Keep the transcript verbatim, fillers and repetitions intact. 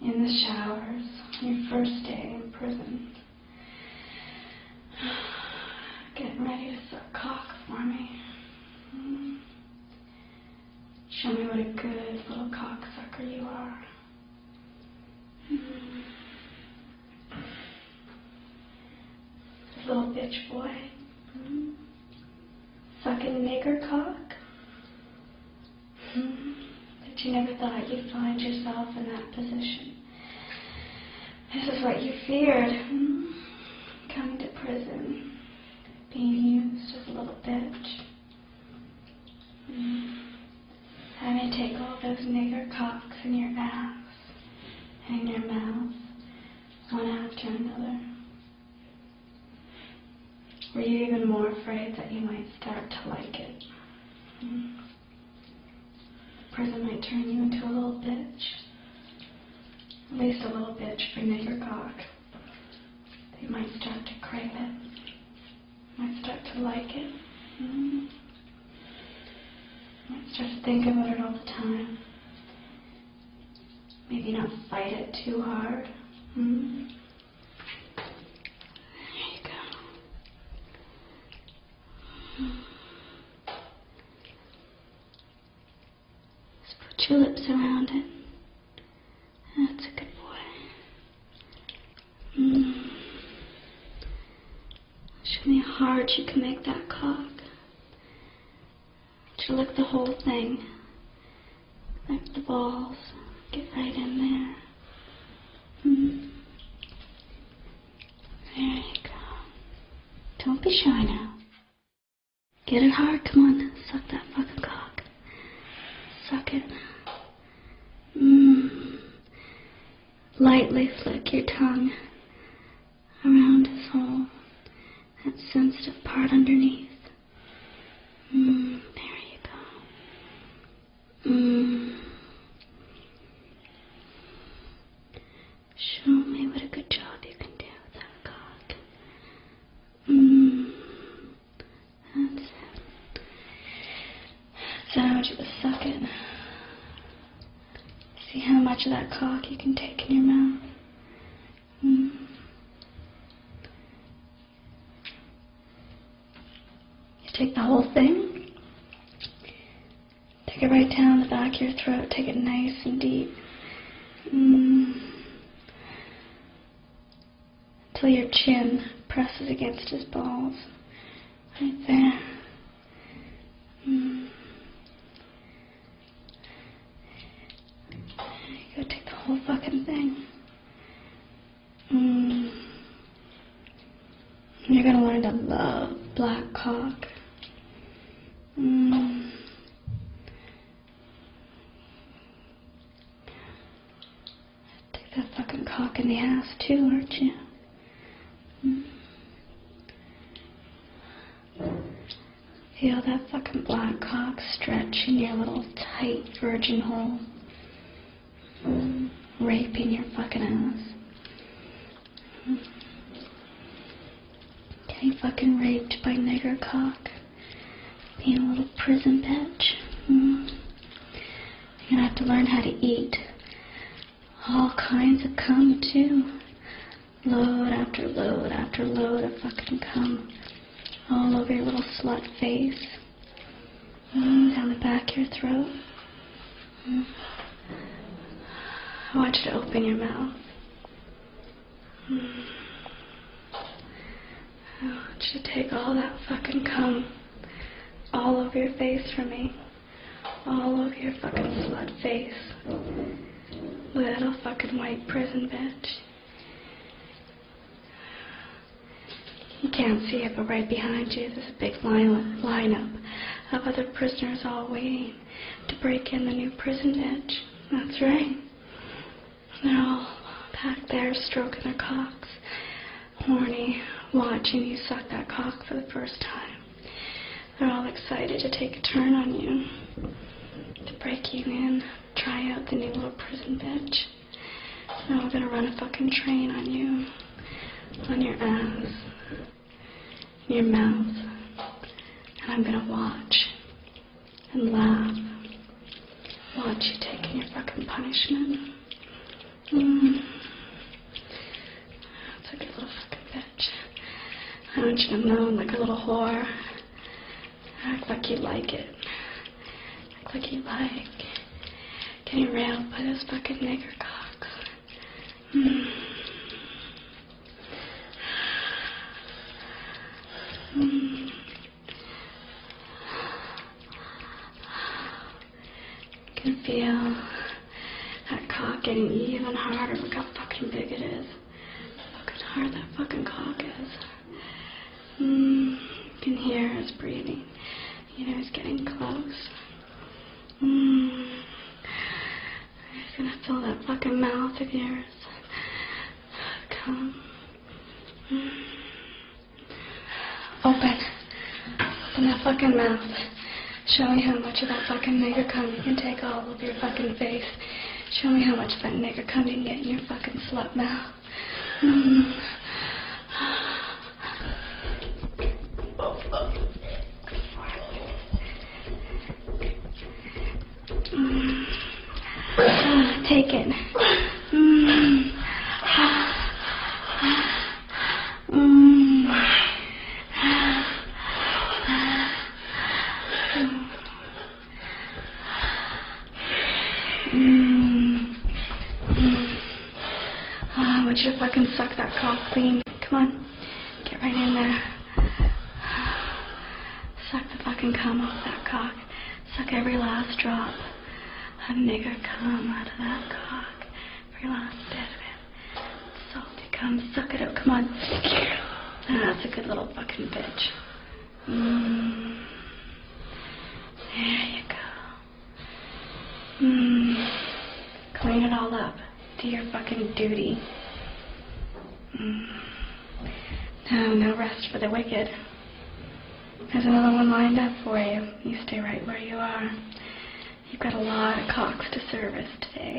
in the showers on your first day in prison, getting ready to suck cock for me. Mm. Show me what a good little cocksucker you are. Mm. This little bitch boy. Mm. Sucking nigger cock. Mm. But you never thought you'd find yourself in that position. This is what you feared. Mm. Coming to prison. Being used as a little bitch. Mm. Having to take all those nigger cocks in your ass and in your mouth, one after another. Were you even more afraid that you might start to like it? Mm. Prison might turn you into a little bitch. At least a little bitch for nigger cock. You might start to crave it. Might start to like it. Mm. Might start to think about it all the time. Maybe not fight it too hard. Mm. There you go. Mm. Just put your lips around it. That's a good boy. Mm. Show me how hard you can make that cock. To lick the whole thing. Lick the balls. Get right in there. Mm. There you go. Don't be shy now. Get it hard. Come on. Suck that fucking cock. Suck it. Mm. Lightly flick your tongue around his hole. That sensitive part underneath. Mm. There you go. Mm. Show me what a good job you can do with that cock. Mm. That's it. So I want you to suck it. See how much of that cock you can take in your mouth. Mm. You take the whole thing. Take it right down the back of your throat. Take it nice and deep. Mm. Until your chin presses against his balls. Right there. Mm. There you go, take the whole fucking thing. Mm. You're gonna learn to love black cock. Mm. Take that fucking cock in the ass too, aren't you? Mm. Feel that fucking black cock stretch in your little tight virgin hole. Mm. Raping your fucking ass. Mm. Getting fucking raped by nigger cock. Being a little prison bitch. Mm. You're gonna have to learn how to eat all kinds of cum too. Load after load after load of fucking cum. All over your little slut face. Mm, down the back of your throat. Mm. I want you to open your mouth. Mm. I want you to take all that fucking cum all over your face for me. All over your fucking slut face. Little fucking white prison bitch. You can't see it, but right behind you there's a big line lineup of other prisoners all waiting to break in the new prison bitch. That's right. They're all back there stroking their cocks, horny, watching you suck that cock for the first time. They're all excited to take a turn on you, to break you in, try out the new little prison bitch. Now we're gonna run a fucking train on you, on your ass, in your mouth, and I'm gonna watch and laugh, watch you taking your fucking punishment. Mm. That's a good little fucking bitch. I want you to moan like a little whore. Act like you like it. Act like you like getting railed by those fucking nigger cocks. Mm. Mm. You can feel that cock getting even harder. Look how fucking big it is. Fucking hard that fucking cock is. Mm. You can hear his breathing. You know he's getting close. Mm. He's gonna fill that fucking mouth of yours. Come. Mm. Open. Open that fucking mouth. Show me how much of that fucking nigger cum you can take all over your fucking face. Show me how much of that nigger cum you can get in your fucking slut mouth. Mm. Mm. Ah, take it. Mm. Mm. Mm. Mm. Oh, I want you to fucking suck that cock clean. Come on. Get right in there. Suck the fucking cum off that cock. Suck every last drop of nigger cum out of that cock. Every last bit of it. Salty cum. Suck it up. Come on. Ah, that's a good little fucking bitch. Mm. There you go. Mm. Clean it all up. Do your fucking duty. Mm. No, no rest for the wicked. There's another one lined up for you. You stay right where you are. You've got a lot of cocks to service today.